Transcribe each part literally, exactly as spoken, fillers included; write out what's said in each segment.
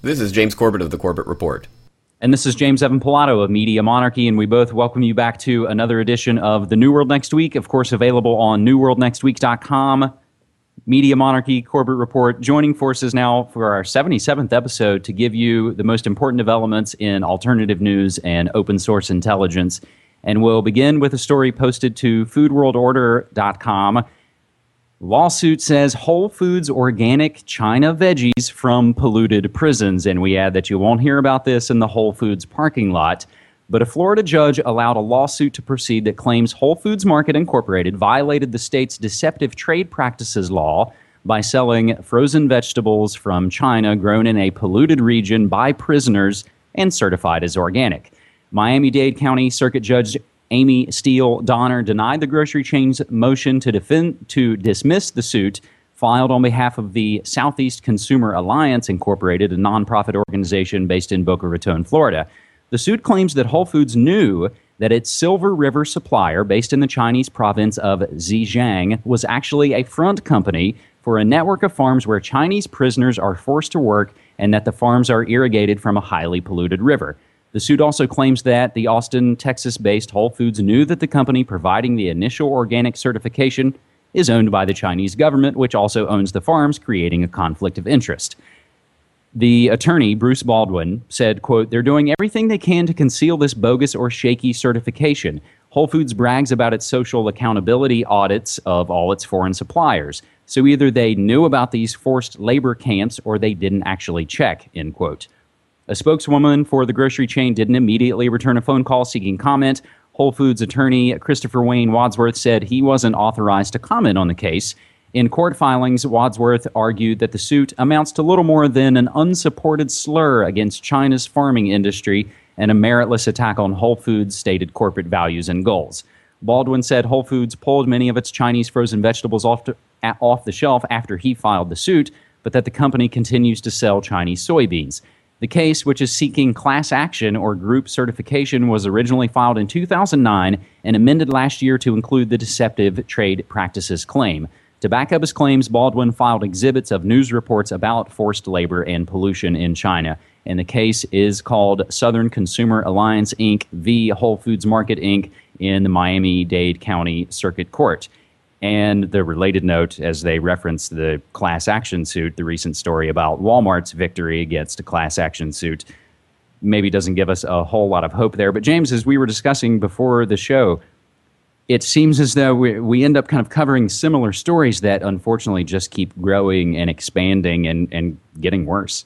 This is James Corbett of the Corbett Report. And this is James Evan Pilato of Media Monarchy, and we both welcome you back to another edition of The New World Next Week, of course available on new world next week dot com. Media Monarchy, Corbett Report, joining forces now for our seventy-seventh episode to give you the most important developments in alternative news and open source intelligence. And we'll begin with a story posted to food world order dot com. Lawsuit says Whole Foods organic China veggies from polluted prisons. And we add that you won't hear about this in the Whole Foods parking lot. But a Florida judge allowed a lawsuit to proceed that claims Whole Foods Market Incorporated violated the state's deceptive trade practices law by selling frozen vegetables from China grown in a polluted region by prisoners and certified as organic. Miami-Dade County Circuit Judge Amy Steele Donner denied the grocery chain's motion to defend to dismiss the suit filed on behalf of the Southeast Consumer Alliance Incorporated, a nonprofit organization based in Boca Raton, Florida. The suit claims that Whole Foods knew that its Silver River supplier, based in the Chinese province of Zhejiang, was actually a front company for a network of farms where Chinese prisoners are forced to work and that the farms are irrigated from a highly polluted river. The suit also claims that the Austin, Texas-based Whole Foods knew that the company providing the initial organic certification is owned by the Chinese government, which also owns the farms, creating a conflict of interest. The attorney, Bruce Baldwin, said, quote, "They're doing everything they can to conceal this bogus or shaky certification. Whole Foods brags about its social accountability audits of all its foreign suppliers. So either they knew about these forced labor camps or they didn't actually check," end quote. A spokeswoman for the grocery chain didn't immediately return a phone call seeking comment. Whole Foods attorney Christopher Wayne Wadsworth said he wasn't authorized to comment on the case. In court filings, Wadsworth argued that the suit amounts to little more than an unsupported slur against China's farming industry and a meritless attack on Whole Foods' stated corporate values and goals. Baldwin said Whole Foods pulled many of its Chinese frozen vegetables off, to, off the shelf after he filed the suit, but that the company continues to sell Chinese soybeans. The case, which is seeking class action or group certification, was originally filed in two thousand nine and amended last year to include the deceptive trade practices claim. To back up his claims, Baldwin filed exhibits of news reports about forced labor and pollution in China. And the case is called Southern Consumer Alliance, Incorporated v. Whole Foods Market, Incorporated in the Miami-Dade County Circuit Court. And the related note, as they reference the class action suit, the recent story about Walmart's victory against a class action suit, maybe doesn't give us a whole lot of hope there. But James, as we were discussing before the show, it seems as though we, we end up kind of covering similar stories that unfortunately just keep growing and expanding and, and getting worse.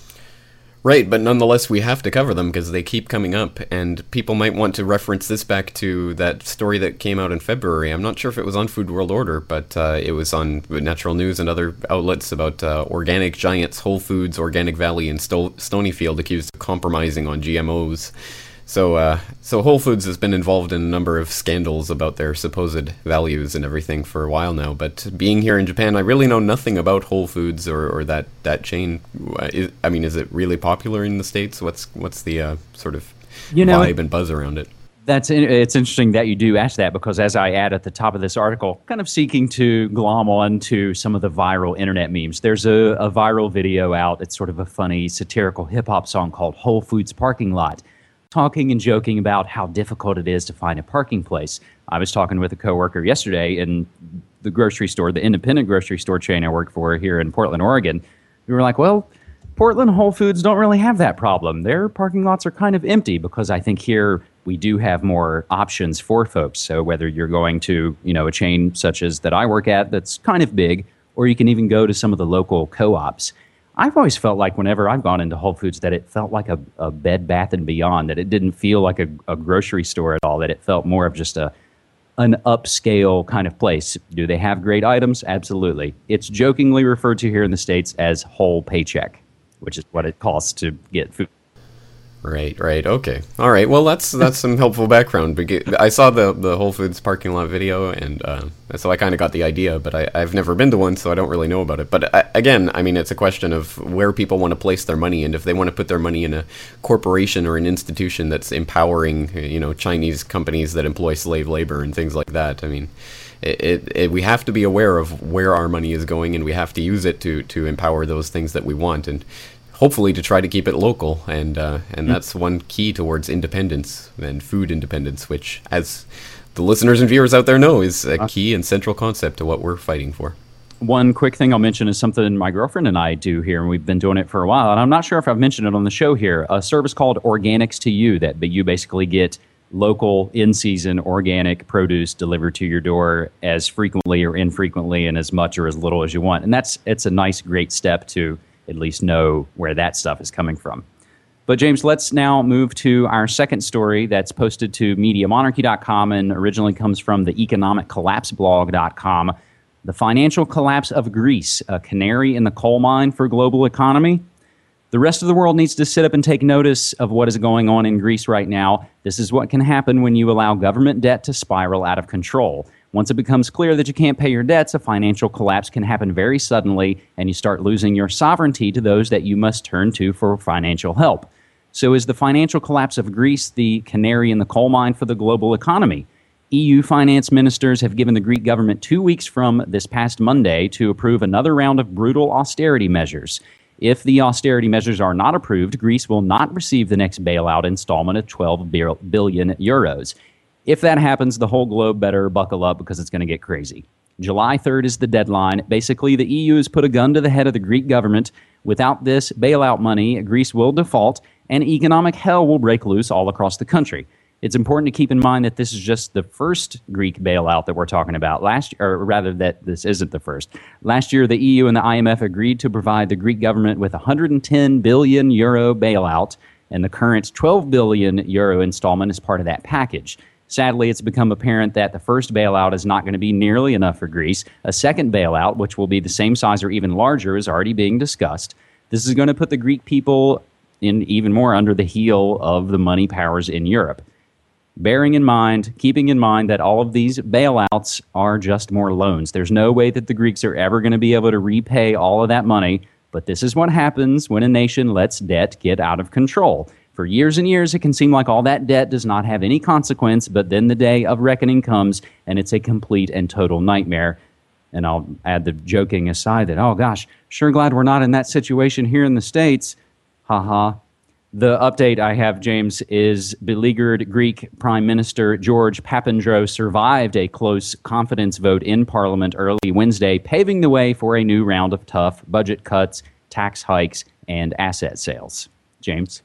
Right, but nonetheless, we have to cover them because they keep coming up, and people might want to reference this back to that story that came out in February. I'm not sure if it was on Food World Order, but uh, it was on Natural News and other outlets about uh, organic giants Whole Foods, Organic Valley, and Sto- Stonyfield accused of compromising on G M Os. So, uh, so Whole Foods has been involved in a number of scandals about their supposed values and everything for a while now. But being here in Japan, I really know nothing about Whole Foods or, or that, that chain. Is, I mean, is it really popular in the States? What's what's the uh, sort of you know, vibe and buzz around it? That's it's interesting that you do ask that, because as I add at the top of this article, kind of seeking to glom on to some of the viral internet memes. There's a, a viral video out. It's sort of a funny satirical hip hop song called Whole Foods Parking Lot, talking and joking about how difficult it is to find a parking place. I was talking with a coworker yesterday in the grocery store, the independent grocery store chain I work for here in Portland, Oregon. We were like, well, Portland Whole Foods don't really have that problem. Their parking lots are kind of empty, because I think here we do have more options for folks. So whether you're going to, you know, a chain such as that I work at that's kind of big, or you can even go to some of the local co-ops. I've always felt like whenever I've gone into Whole Foods that it felt like a, a Bed Bath and Beyond, that it didn't feel like a, a grocery store at all, that it felt more of just a an upscale kind of place. Do they have great items? Absolutely. It's jokingly referred to here in the States as whole paycheck, which is what it costs to get food. Right, right, okay. All right, well, that's that's some helpful background. I saw the, the Whole Foods parking lot video, and uh, so I kind of got the idea, but I, I've never been to one, so I don't really know about it. But I, again, I mean, it's a question of where people want to place their money, and if they want to put their money in a corporation or an institution that's empowering, you know, Chinese companies that employ slave labor and things like that, I mean, it, it, it, we have to be aware of where our money is going, and we have to use it to, to empower those things that we want. And hopefully to try to keep it local, and uh, and that's one key towards independence and food independence, which, as the listeners and viewers out there know, is a key and central concept to what we're fighting for. One quick thing I'll mention is something my girlfriend and I do here, and we've been doing it for a while, and I'm not sure if I've mentioned it on the show here, a service called Organics to You, that you basically get local, in-season, organic produce delivered to your door as frequently or infrequently and as much or as little as you want. And that's it's a nice, great step to at least know where that stuff is coming from. But James, let's now move to our second story that's posted to media monarchy dot com and originally comes from the economic collapse blog dot com. The financial collapse of Greece, a canary in the coal mine for global economy. The rest of the world needs to sit up and take notice of what is going on in Greece right now. This is what can happen when you allow government debt to spiral out of control. Once it becomes clear that you can't pay your debts, a financial collapse can happen very suddenly, and you start losing your sovereignty to those that you must turn to for financial help. So is the financial collapse of Greece the canary in the coal mine for the global economy? E U finance ministers have given the Greek government two weeks from this past Monday to approve another round of brutal austerity measures. If the austerity measures are not approved, Greece will not receive the next bailout installment of twelve billion euros. If that happens, the whole globe better buckle up because it's going to get crazy. July third is the deadline. Basically, the E U has put a gun to the head of the Greek government. Without this bailout money, Greece will default, and economic hell will break loose all across the country. It's important to keep in mind that this is just the first Greek bailout that we're talking about. Last, or rather, that this isn't the first. Last year, the E U and the I M F agreed to provide the Greek government with a one hundred ten billion euro bailout, and the current twelve billion euro installment is part of that package. Sadly, it's become apparent that the first bailout is not going to be nearly enough for Greece. A second bailout, which will be the same size or even larger, is already being discussed. This is going to put the Greek people in even more under the heel of the money powers in Europe. Bearing in mind, keeping in mind that all of these bailouts are just more loans. There's no way that the Greeks are ever going to be able to repay all of that money, but this is what happens when a nation lets debt get out of control. For years and years, it can seem like all that debt does not have any consequence, but then the day of reckoning comes, and it's a complete and total nightmare. And I'll add the joking aside that, oh gosh, sure glad we're not in that situation here in the States. Ha-ha. The update I have, James, is beleaguered Greek Prime Minister George Papandreou survived a close confidence vote in Parliament early Wednesday, paving the way for a new round of tough budget cuts, tax hikes, and asset sales. James?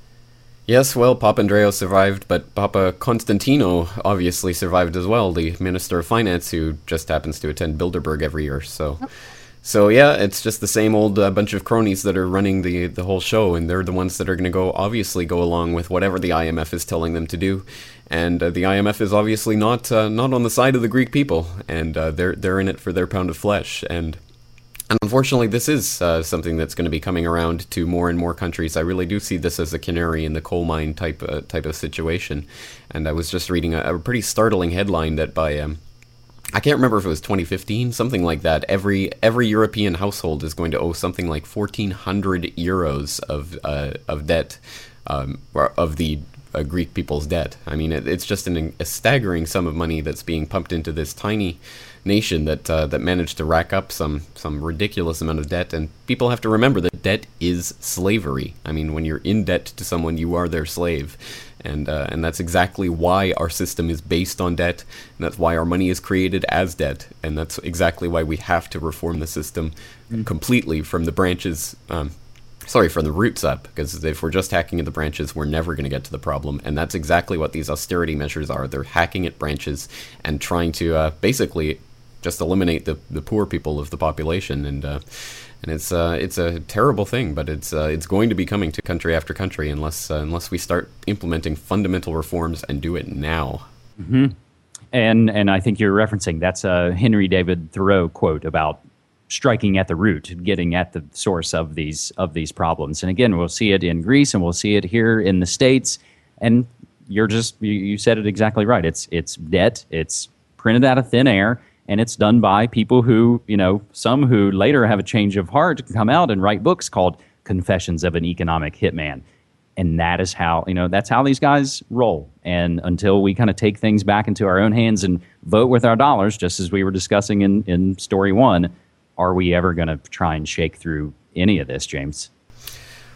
Yes, well, Papandreou survived, but Papa Constantino obviously survived as well, the Minister of Finance, who just happens to attend Bilderberg every year, so... So yeah, it's just the same old uh, bunch of cronies that are running the the whole show, and they're the ones that are going to go obviously go along with whatever the I M F is telling them to do. And uh, the I M F is obviously not uh, not on the side of the Greek people, and uh, they're they're in it for their pound of flesh. And and unfortunately, this is uh, something that's going to be coming around to more and more countries. I really do see this as a canary in the coal mine type uh, type of situation. And I was just reading a, a pretty startling headline that by um, I can't remember if it was twenty fifteen, something like that. Every every European household is going to owe something like fourteen hundred euros of uh, of debt, um, or of the uh, Greek people's debt. I mean, it, it's just an, a staggering sum of money that's being pumped into this tiny nation that uh, that managed to rack up some some ridiculous amount of debt. And people have to remember that debt is slavery. I mean, when you're in debt to someone, you are their slave. And uh, and that's exactly why our system is based on debt, and that's why our money is created as debt, and that's exactly why we have to reform the system mm. completely from the branches, um, sorry, from the roots up, because if we're just hacking at the branches, we're never going to get to the problem, and that's exactly what these austerity measures are. They're hacking at branches and trying to uh, basically just eliminate the, the poor people of the population, and uh, and it's uh, it's a terrible thing, but it's uh, it's going to be coming to country after country unless uh, unless we start implementing fundamental reforms and do it now. Mm-hmm. And and I think you're referencing that's a Henry David Thoreau quote about striking at the root, getting at the source of these of these problems. And again, we'll see it in Greece and we'll see it here in the States. And you're just you, you said it exactly right. It's it's debt. It's printed out of thin air. And it's done by people who, you know, some who later have a change of heart come out and write books called Confessions of an Economic Hitman. And that is how, you know, that's how these guys roll. And until we kind of take things back into our own hands and vote with our dollars, just as we were discussing in, in story one, are we ever going to try and shake through any of this, James?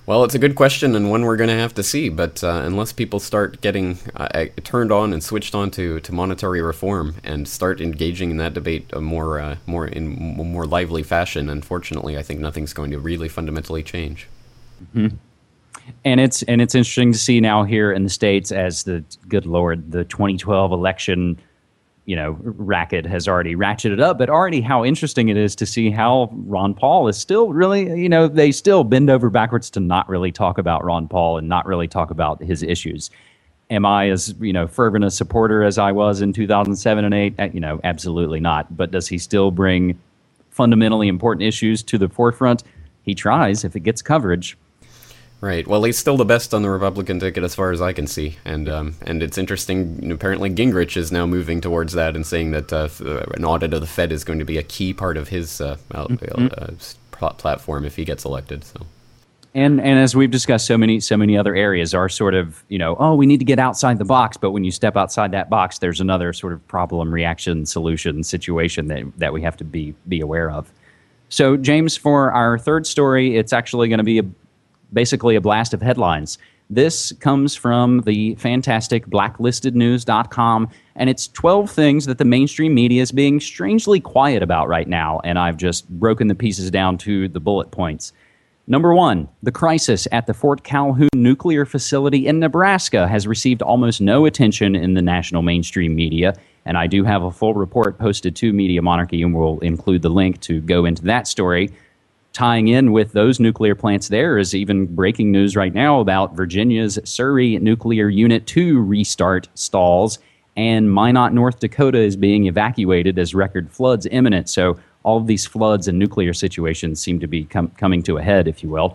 Well, it's a good question and one we're going to have to see. But uh, unless people start getting uh, turned on and switched on to, to monetary reform and start engaging in that debate a more uh, more in more lively fashion, unfortunately, I think nothing's going to really fundamentally change. Mm-hmm. And it's and it's interesting to see now here in the States as the good Lord, the twenty twelve election, you know, racket has already ratcheted up, but already how interesting it is to see how Ron Paul is still really, you know, they still bend over backwards to not really talk about Ron Paul and not really talk about his issues. Am I as, you know, fervent a supporter as I was in two thousand seven and eight? You know, absolutely not. But does he still bring fundamentally important issues to the forefront? He tries if it gets coverage. Right. Well, he's still the best on the Republican ticket as far as I can see. And um, and it's interesting, apparently Gingrich is now moving towards that and saying that uh, an audit of the Fed is going to be a key part of his uh, mm-hmm. uh, platform if he gets elected. So. And and as we've discussed, so many so many other areas are sort of, you know, oh, we need to get outside the box. But when you step outside that box, there's another sort of problem, reaction, solution situation that, that we have to be be aware of. So, James, for our third story, it's actually going to be a basically a blast of headlines. This comes from the fantastic blacklisted news dot com, and it's twelve things that the mainstream media is being strangely quiet about right now, and I've just broken the pieces down to the bullet points. Number one, the crisis at the Fort Calhoun nuclear facility in Nebraska has received almost no attention in the national mainstream media, and I do have a full report posted to Media Monarchy, and we'll include the link to go into that story. Tying in with those nuclear plants, there is even breaking news right now about Virginia's Surrey Nuclear Unit two restart stalls, and Minot, North Dakota is being evacuated as record floods imminent. So all of these floods and nuclear situations seem to be com- coming to a head, if you will.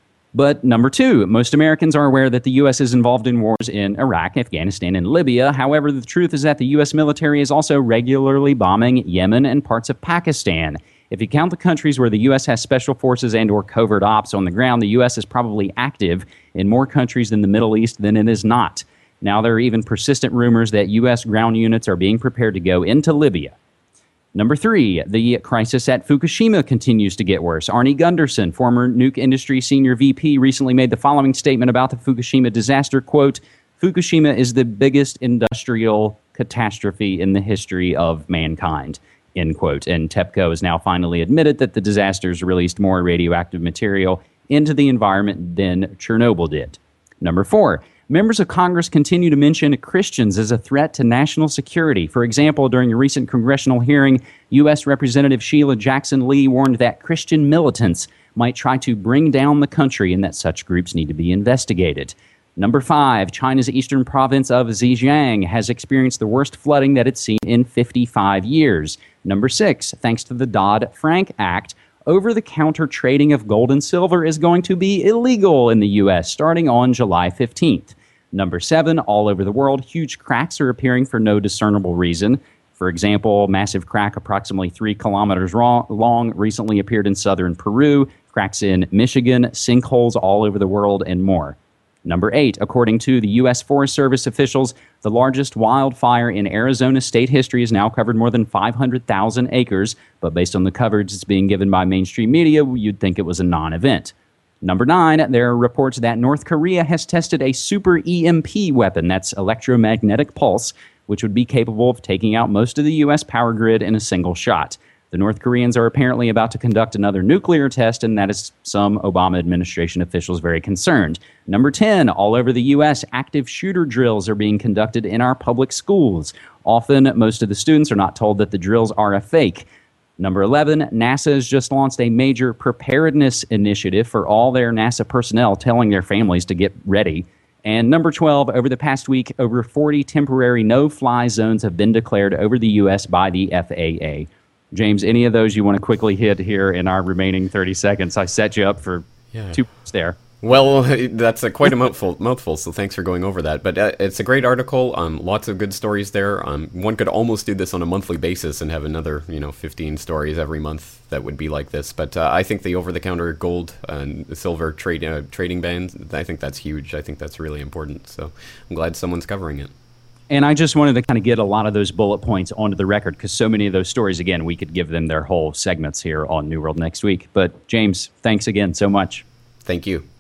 But number two, most Americans are aware that the U S is involved in wars in Iraq, Afghanistan, and Libya. However, the truth is that the U S military is also regularly bombing Yemen and parts of Pakistan. If you count the countries where the U S has special forces and or covert ops on the ground, the U S is probably active in more countries in the Middle East than it is not. Now, there are even persistent rumors that U S ground units are being prepared to go into Libya. Number three, the crisis at Fukushima continues to get worse. Arnie Gunderson, former nuke industry senior V P, recently made the following statement about the Fukushima disaster, quote, "Fukushima is the biggest industrial catastrophe in the history of mankind." End quote. And TEPCO has now finally admitted that the disasters released more radioactive material into the environment than Chernobyl did. Number four, members of Congress continue to mention Christians as a threat to national security. For example, during a recent congressional hearing, U S Representative Sheila Jackson Lee warned that Christian militants might try to bring down the country and that such groups need to be investigated. Number five, China's eastern province of Zhejiang has experienced the worst flooding that it's seen in fifty-five years. Number six, thanks to the Dodd-Frank Act, over-the-counter trading of gold and silver is going to be illegal in the U S starting on July fifteenth. Number seven, all over the world, huge cracks are appearing for no discernible reason. For example, massive crack approximately three kilometers long recently appeared in southern Peru, cracks in Michigan, sinkholes all over the world, and more. Number eight, according to the U S Forest Service officials, the largest wildfire in Arizona state history has now covered more than five hundred thousand acres, but based on the coverage that's being given by mainstream media, you'd think it was a non-event. Number nine, there are reports that North Korea has tested a super E M P weapon, that's electromagnetic pulse, which would be capable of taking out most of the U S power grid in a single shot. The North Koreans are apparently about to conduct another nuclear test, and that is some Obama administration officials very concerned. Number ten, all over the U S, active shooter drills are being conducted in our public schools. Often, most of the students are not told that the drills are a fake. Number eleven, NASA has just launched a major preparedness initiative for all their NASA personnel, telling their families to get ready. And number twelve, over the past week, over forty temporary no-fly zones have been declared over the U S by the F A A. James, any of those you want to quickly hit here in our remaining thirty seconds? I set you up for yeah. two points there. Well, that's a, quite a mouthful, mouthful, so thanks for going over that. But uh, it's a great article. Um, lots of good stories there. Um, one could almost do this on a monthly basis and have another, you know, fifteen stories every month that would be like this. But uh, I think the over-the-counter gold and silver trade uh, trading bans, I think that's huge. I think that's really important. So I'm glad someone's covering it. And I just wanted to kind of get a lot of those bullet points onto the record because so many of those stories, again, we could give them their whole segments here on New World Next Week. But James, thanks again so much. Thank you.